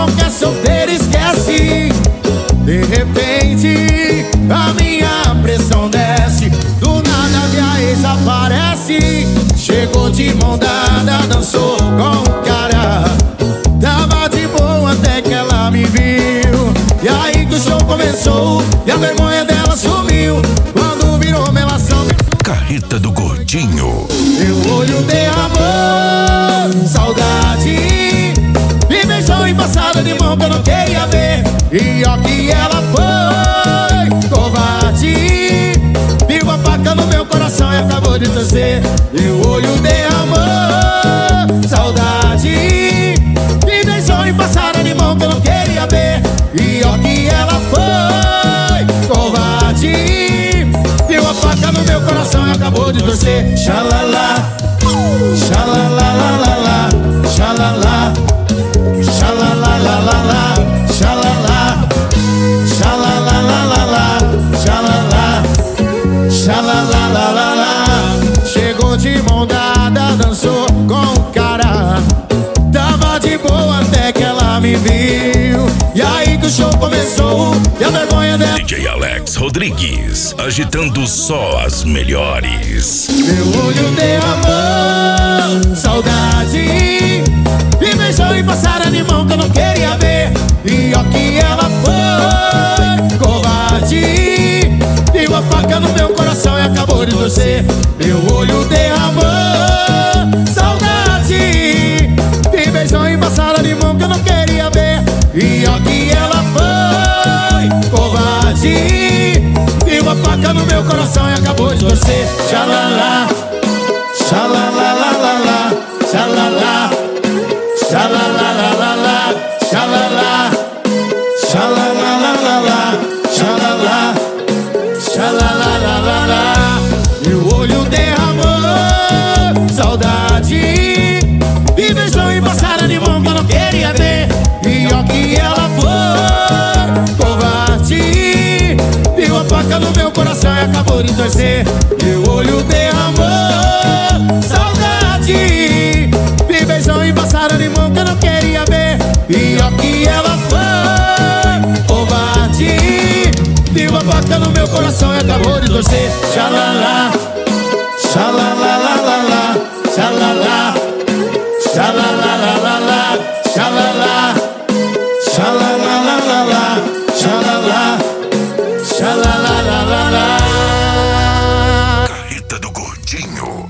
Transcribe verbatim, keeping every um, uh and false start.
qualquer solteiro esquece. De repente a minha pressão desce, do nada minha ex aparece. Chegou de mão dada, dançou com o cara. Tava de boa até que ela me viu. E aí que o show começou e a vergonha dela sumiu. Quando virou melação, Carreta do Gordinho. meu olho derramou saudade. Me beijou em passada de mão que eu não queria ver. E ó que ela foi covarde. Viu a faca no meu coração e acabou de torcer. Meu olho derramou saudade. Me beijou em passada de mão que eu não queria ver. E ó que ela foi covarde. Viu a faca no meu coração e acabou de torcer. Xalala, xalalalala, xalala, xalalalala, xalala, xalalalala, xalala, xalalalala. Chegou de mão dada, dançou com o cara. Tava de boa até que ela me viu. E aí que o show começou e a vergonha dela. D J Alex Rodrigues, agitando só as melhores. Meu olho derramou saudade. Me beijou em passada de mão que eu não queria ver. E ó que ela foi covarde. Viu a faca no meu coração e acabou de torcer. Meu olho derramou saudade. Me beijou em passada de mão que eu não queria ver. E ó que ela foi covarde. Viu a faca no meu coração e acabou de torcer. Xalala, xalalalala, xalala, xalalalala, xalala, xalalalala, xalala, xalalalala. Meu olho derramou saudade. Me beijou em passada de mão que eu não queria ver. E ó que ela foi covarde. Viu a faca no meu coração e acabou de torcer. Meu olho derramou saudade. Me beijou em passada de mão que eu não queria ver. E ó que ela foi covarde. Viu a faca no meu coração e acabou de torcer. Xalala.